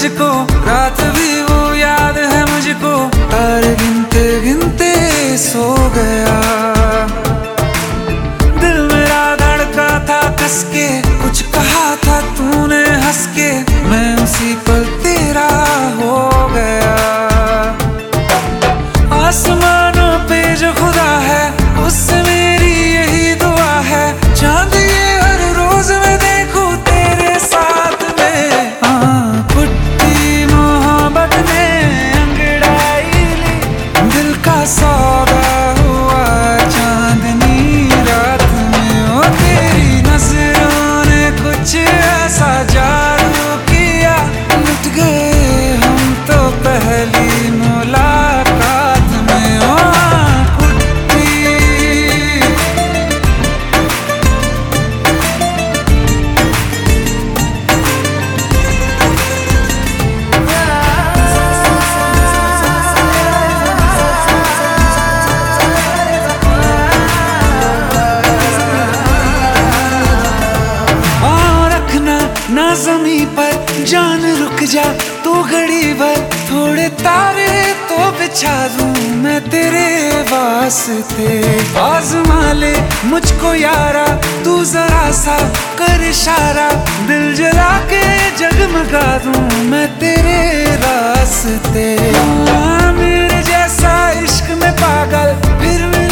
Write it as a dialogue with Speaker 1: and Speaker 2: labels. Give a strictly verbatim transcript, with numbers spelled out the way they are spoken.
Speaker 1: तुझको, रात भी वो याद है मुझको, तारे गिनते गिनते सो गया। दिल मेरा धड़का था कस के, कुछ कहा था तूने हंस के, मैं उसी पल तेरा हो गया। आसमानों पे जो खुदा है उससे मेरी यही दुआ है, चांद ये हर रोज मैं देखूं तेरे साथ में। हाँ, पुट्टी मोहब्बत ने अंगड़ाई ली, दिल का सौदा हुआ चांदनी रात में। ओ तेरी नजरों ने कुछ ऐसा जादू किया, लुट गए हम तो पहली मुलाकात में। ओ ना ज़मीं पर जान रुक जा तू घड़ी भर, थोड़े तारे तो बिछा दूं मैं तेरे वास्ते। आज़मा ले मुझको यारा तू जरा सा कर इशारा, दिल जला के जगमगा दूं मैं तेरे रास्ते। मेरे जैसा इश्क में पागल फिर